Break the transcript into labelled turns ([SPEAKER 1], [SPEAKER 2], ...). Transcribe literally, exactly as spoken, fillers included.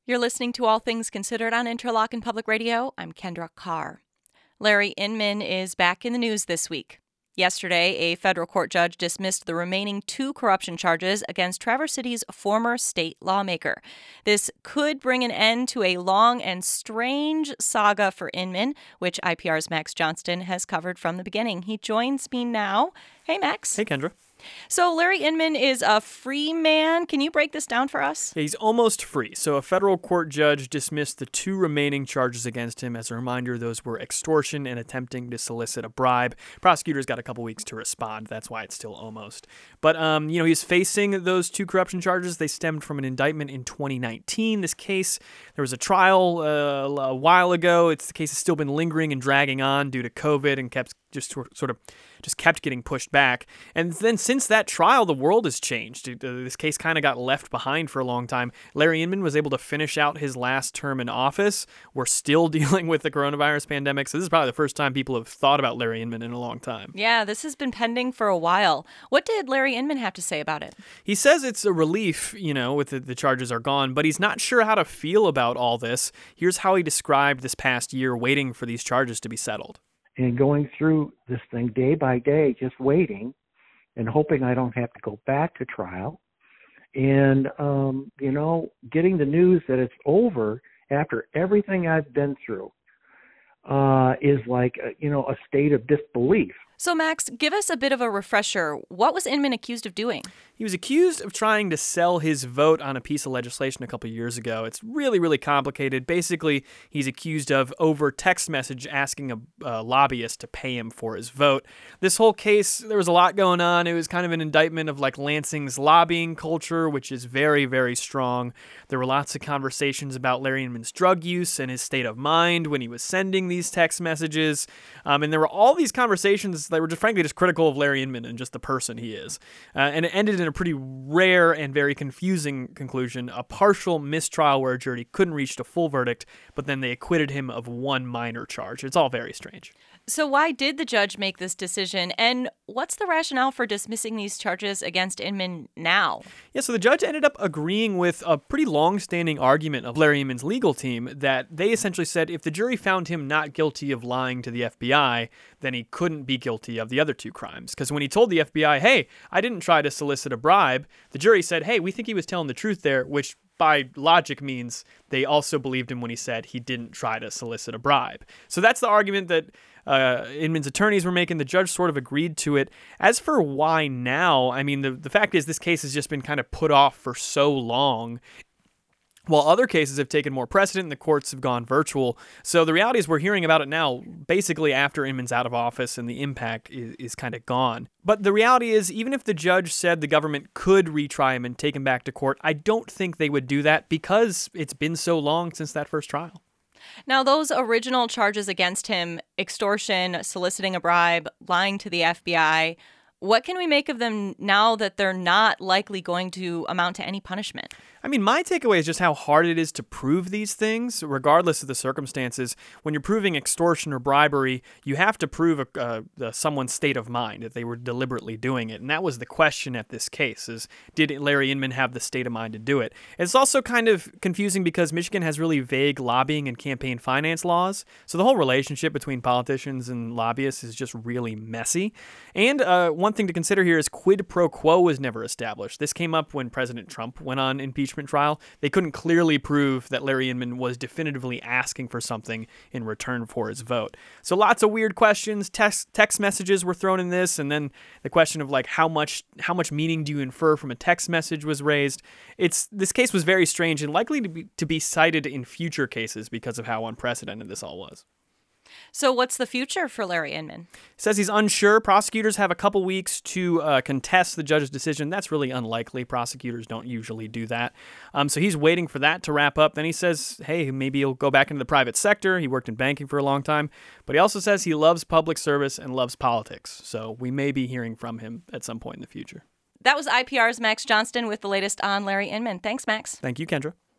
[SPEAKER 1] You're listening to All Things Considered on Interlochen Public Radio. I'm Kendra Carr. Larry Inman is back in the news this week. Yesterday, a federal court judge dismissed the remaining two corruption charges against Traverse City's former state lawmaker. This could bring an end to a long and strange saga for Inman, which I P R's Max Johnston has covered from the beginning. He joins me now. Hey, Max.
[SPEAKER 2] Hey, Kendra.
[SPEAKER 1] So Larry Inman is a free man. Can you break this down for us?
[SPEAKER 2] Yeah, he's almost free. So a federal court judge dismissed the two remaining charges against him. As a reminder, those were extortion and attempting to solicit a bribe. Prosecutors got a couple weeks to respond. That's why it's still almost. But, um, you know, he's facing those two corruption charges. They stemmed from an indictment in twenty nineteen. This case, there was a trial uh, a while ago. It's the case has still been lingering and dragging on due to COVID and kept just sort of just kept getting pushed back. And then since that trial, the world has changed. This case kind of got left behind for a long time. Larry Inman was able to finish out his last term in office. We're still dealing with the coronavirus pandemic, so this is probably the first time people have thought about Larry Inman in a long time.
[SPEAKER 1] Yeah, this has been pending for a while. What did Larry Inman have to say about it?
[SPEAKER 2] He says it's a relief, you know, with the, the charges are gone, but he's not sure how to feel about all this. Here's how he described this past year waiting for these charges to be settled.
[SPEAKER 3] And going through this thing day by day, just waiting and hoping I don't have to go back to trial. And, um, you know, getting the news that it's over after everything I've been through uh, is like, a, you know, a state of disbelief.
[SPEAKER 1] So, Max, give us a bit of a refresher. What was Inman accused of doing?
[SPEAKER 2] He was accused of trying to sell his vote on a piece of legislation a couple years ago. It's really, really complicated. Basically, he's accused of over text message asking a, a lobbyist to pay him for his vote. This whole case, there was a lot going on. It was kind of an indictment of like Lansing's lobbying culture, which is very, very strong. There were lots of conversations about Larry Inman's drug use and his state of mind when he was sending these text messages. Um, and there were all these conversations that were just frankly just critical of Larry Inman and just the person he is. Uh, and it ended in a pretty rare and very confusing conclusion, a partial mistrial where a jury couldn't reach a full verdict, but then they acquitted him of one minor charge. It's all very strange.
[SPEAKER 1] So why did the judge make this decision, and what's the rationale for dismissing these charges against Inman now?
[SPEAKER 2] Yeah, so the judge ended up agreeing with a pretty long-standing argument of Larry Inman's legal team that they essentially said if the jury found him not guilty of lying to the F B I, then he couldn't be guilty of the other two crimes. Because when he told the F B I, hey, I didn't try to solicit a bribe, the jury said, hey, we think he was telling the truth there, which by logic means they also believed him when he said he didn't try to solicit a bribe. So that's the argument that uh, Inman's attorneys were making. The judge sort of agreed to it. As for why now, I mean, the, the fact is this case has just been kind of put off for so long, while other cases have taken more precedent and the courts have gone virtual. So the reality is we're hearing about it now basically after Inman's out of office and the impact is, is kind of gone. But the reality is even if the judge said the government could retry him and take him back to court, I don't think they would do that because it's been so long since that first trial.
[SPEAKER 1] Now, those original charges against him, extortion, soliciting a bribe, lying to the F B I, what can we make of them now that they're not likely going to amount to any punishment?
[SPEAKER 2] I mean, my takeaway is just how hard it is to prove these things, regardless of the circumstances. When you're proving extortion or bribery, you have to prove a, uh, uh, someone's state of mind, that they were deliberately doing it. And that was the question at this case, is did Larry Inman have the state of mind to do it? It's also kind of confusing because Michigan has really vague lobbying and campaign finance laws. So the whole relationship between politicians and lobbyists is just really messy. And uh, one thing to consider here is quid pro quo was never established. This came up when President Trump went on impeachment trial. They couldn't clearly prove that Larry Inman was definitively asking for something in return for his vote. So lots of weird questions. Text text messages were thrown in this, and then the question of like how much how much meaning do you infer from a text message was raised. It's this case was very strange and likely to be to be cited in future cases because of how unprecedented this all was.
[SPEAKER 1] So what's the future for Larry Inman?
[SPEAKER 2] Says he's unsure. Prosecutors have a couple weeks to uh, contest the judge's decision. That's really unlikely. Prosecutors don't usually do that. Um, so he's waiting for that to wrap up. Then he says, hey, maybe he'll go back into the private sector. He worked in banking for a long time. But he also says he loves public service and loves politics. So we may be hearing from him at some point in the future.
[SPEAKER 1] That was I P R's Max Johnston with the latest on Larry Inman. Thanks, Max.
[SPEAKER 2] Thank you, Kendra.